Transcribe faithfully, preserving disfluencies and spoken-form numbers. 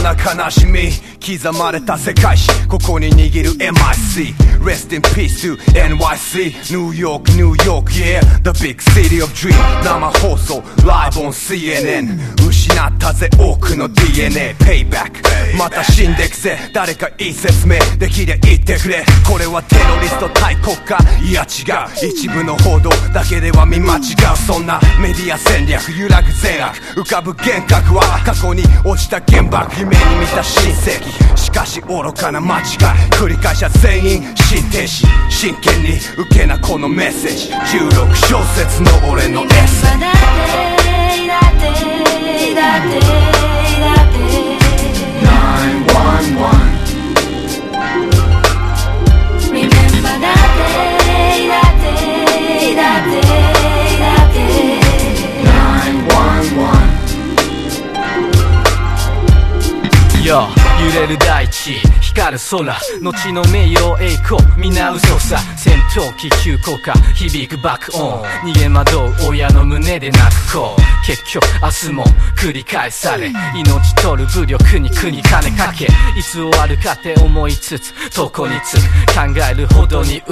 な悲しみ刻まれた世界史ここに握る エムアイシー Rest in peace to エヌワイシー New York New York yeah The big city of dream 生放送 Live on シーエヌエヌ 失ったぜ多くの ディーエヌエー Payback また死んでくぜ誰かいい説明できりゃ言ってくれこれはテロリスト対国家いや違う一部の報道だけでは見間違うそんなメディア戦略揺らぐ善悪浮かぶ幻覚は過去に落ちた原爆夢に見た新世紀しかし愚かな間違い繰り返し全員心停止真剣に受けなこのメッセージじゅうろく小節の俺のエッセイだってだってだってだってナインワンワン Remember だってだってだってだってナインワンワンYo揺れる大地光る空後の名誉栄光皆嘘さ戦闘機急降下響く爆音逃げ惑う親の胸で泣く子結局明日も繰り返され命取る武力に国金かけいつ終わるかって思いつつどこにつく考えるほどに